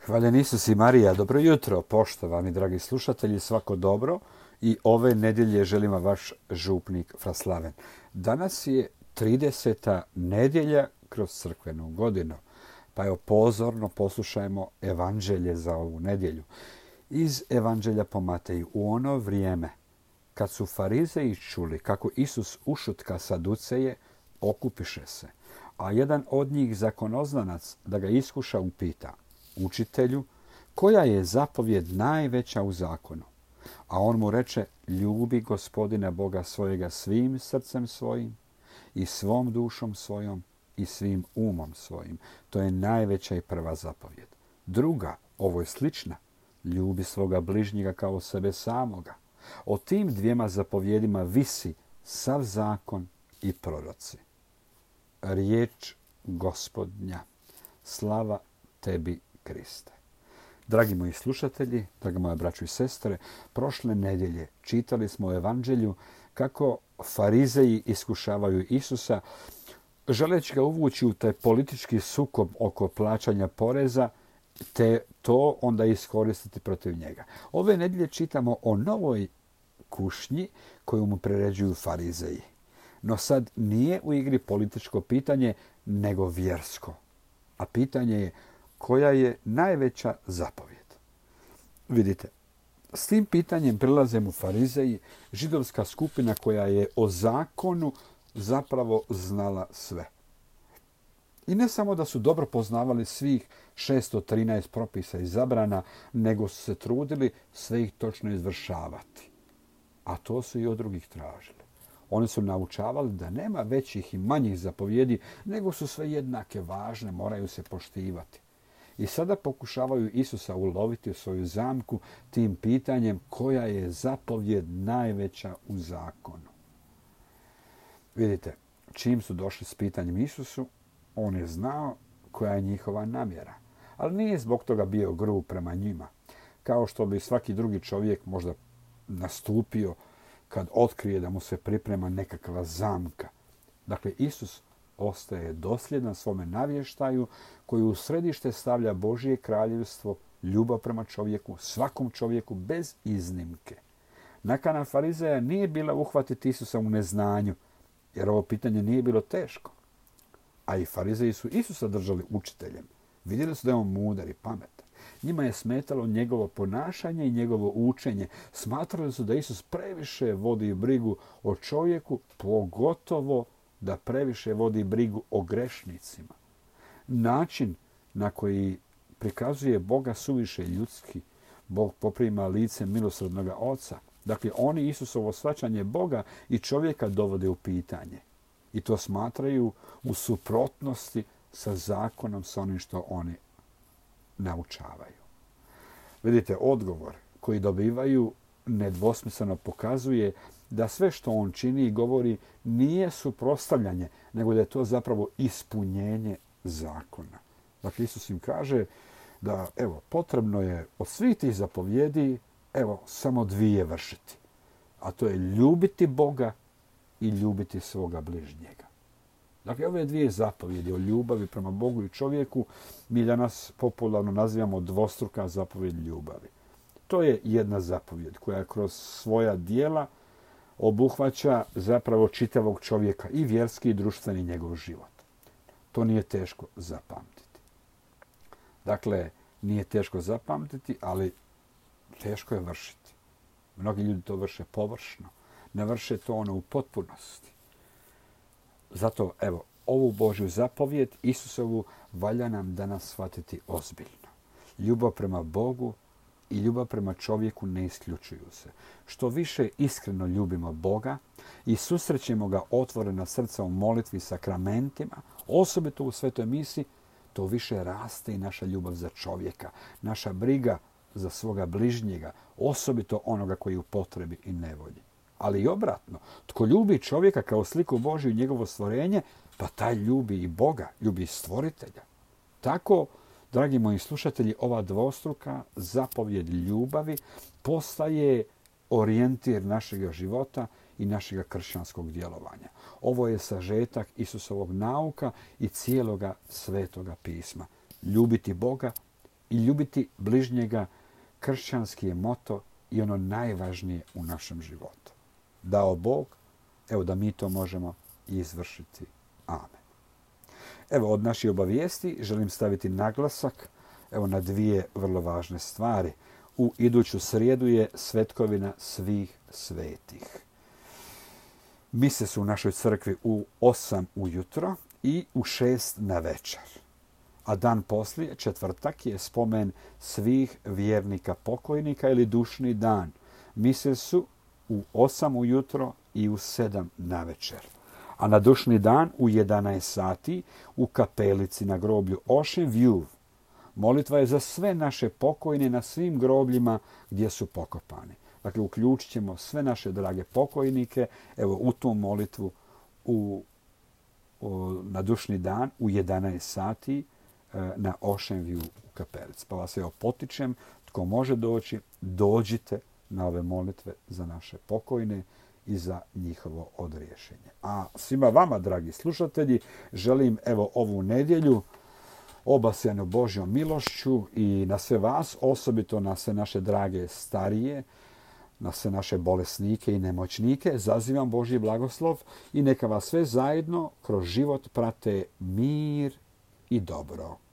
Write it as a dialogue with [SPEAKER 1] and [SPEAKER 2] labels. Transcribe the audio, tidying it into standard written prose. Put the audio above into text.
[SPEAKER 1] Hvaljen Isus i Marija, dobro jutro, poštovani dragi slušatelji, svako dobro i ove nedjelje želim vam vaš župnik Fraslaven. Danas je 30. nedjelja kroz crkvenu godinu, pa evo pozorno poslušajmo evanđelje za ovu nedjelju. Iz evanđelja po Mateju, u ono vrijeme kad su farizeji čuli kako Isus ušutka saduceje, okupiše se, a jedan od njih zakonoznanac da ga iskuša upita: Učitelju, koja je zapovjed najveća u zakonu? A on mu reče: ljubi Gospodina Boga svojega svim srcem svojim i svom dušom svojom i svim umom svojim. To je najveća i prva zapovjed. Druga, ovo je slična: ljubi svoga bližnjega kao sebe samoga. O tim dvijema zapovjedima visi sav zakon i proroci. Riječ Gospodnja. Slava tebi, Kriste. Dragi moji slušatelji, dragi moje braćo i sestre, prošle nedjelje čitali smo u evanđelju kako farizeji iskušavaju Isusa, želeći ga uvući u taj politički sukob oko plaćanja poreza, te to onda iskoristiti protiv njega. Ove nedjelje čitamo o novoj kušnji koju mu priređuju farizeji. No sad nije u igri političko pitanje, nego vjersko. A pitanje je: koja je najveća zapovjed? Vidite, s tim pitanjem prilaze mu farizeji, židovska skupina koja je o zakonu zapravo znala sve. I ne samo da su dobro poznavali svih 613 propisa i zabrana, nego su se trudili sve ih točno izvršavati. A to su i od drugih tražili. Oni su naučavali da nema većih i manjih zapovjedi, nego su sve jednake važne, moraju se poštivati. I sada pokušavaju Isusa uloviti u svoju zamku tim pitanjem: koja je zapovjed najveća u zakonu? Vidite, čim su došli s pitanjem Isusu, on je znao koja je njihova namjera. Ali nije zbog toga bio grub prema njima, kao što bi svaki drugi čovjek možda nastupio kad otkrije da mu se priprema nekakva zamka. Dakle, Isus ostaje dosljedan svome navještaju koji u središte stavlja Božje kraljevstvo, ljubav prema čovjeku, svakom čovjeku bez iznimke. Nakana farizeja nije bila uhvatiti Isusa u neznanju, jer ovo pitanje nije bilo teško. A i farizeji su Isusa držali učiteljem. Vidjeli su da je on mudar i pametan. Njima je smetalo njegovo ponašanje i njegovo učenje. Smatrali su da Isus previše vodi brigu o čovjeku, pogotovo da previše vodi brigu o grešnicima. Način na koji prikazuje Boga suviše ljudski, Bog poprima lice milosrdnog Oca. Dakle, oni Isusovo shvaćanje Boga i čovjeka dovode u pitanje. I to smatraju u suprotnosti sa zakonom, sa onim što oni naučavaju. Vidite, odgovor koji dobivaju nedvosmisleno pokazuje da sve što on čini i govori nije suprotstavljanje, nego da je to zapravo ispunjenje zakona. Dakle, Isus im kaže da potrebno je od svih tih zapovjedi samo dvije vršiti. A to je ljubiti Boga i ljubiti svoga bližnjega. Dakle, ove dvije zapovjedi o ljubavi prema Bogu i čovjeku mi danas popularno nazivamo dvostruka zapovjed ljubavi. To je jedna zapovjed koja kroz svoja djela obuhvaća zapravo čitavog čovjeka, i vjerski i društveni njegov život. To nije teško zapamtiti. Dakle, nije teško zapamtiti, ali teško je vršiti. Mnogi ljudi to vrše površno, ne vrše to u potpunosti. Zato, ovu Božju zapovjed, Isusovu, valja nam danas shvatiti ozbiljno. Ljubav prema Bogu i ljubav prema čovjeku ne isključuju se. Što više iskreno ljubimo Boga i susrećemo ga otvorena srca u molitvi i sakramentima, osobito u svetoj misi, to više raste i naša ljubav za čovjeka, naša briga za svoga bližnjega, osobito onoga koji je u potrebi i nevolji. Ali i obratno, tko ljubi čovjeka kao sliku Božju i njegovo stvorenje, pa taj ljubi i Boga, ljubi i stvoritelja. Tako, dragi moji slušatelji, ova dvostruka zapovjed ljubavi postaje orijentir našega života i našega kršćanskog djelovanja. Ovo je sažetak Isusovog nauka i cijeloga svetoga pisma. Ljubiti Boga I ljubiti bližnjega kršćanski je moto i ono najvažnije u našem životu. Dao Bog, evo da mi to možemo i izvršiti. Amen. Evo, od naših obavijesti želim staviti naglasak na dvije vrlo važne stvari. U iduću srijedu je svetkovina svih svetih. Mise su u našoj crkvi u 8 ujutro i u 6 na večer. A dan poslije, četvrtak, je spomen svih vjernika pokojnika ili dušni dan. Mise su u 8 ujutro i u 7 na večer. A na dušni dan u 11 sati u kapelici na groblju Ocean View molitva je za sve naše pokojne na svim grobljima gdje su pokopani. Dakle, uključit ćemo sve naše drage pokojnike u tu molitvu na dušni dan u 11 sati na Ocean View u kapelici. Pa vas potičem, tko može doći, dođite na ove molitve za naše pokojne i za njihovo odriješenje. A svima vama, dragi slušatelji, želim ovu nedjelju obasjanu Božjom milošću i na sve vas, osobito na sve naše drage starije, na sve naše bolesnike i nemoćnike, zazivam Božji blagoslov i neka vas sve zajedno kroz život prate mir i dobro.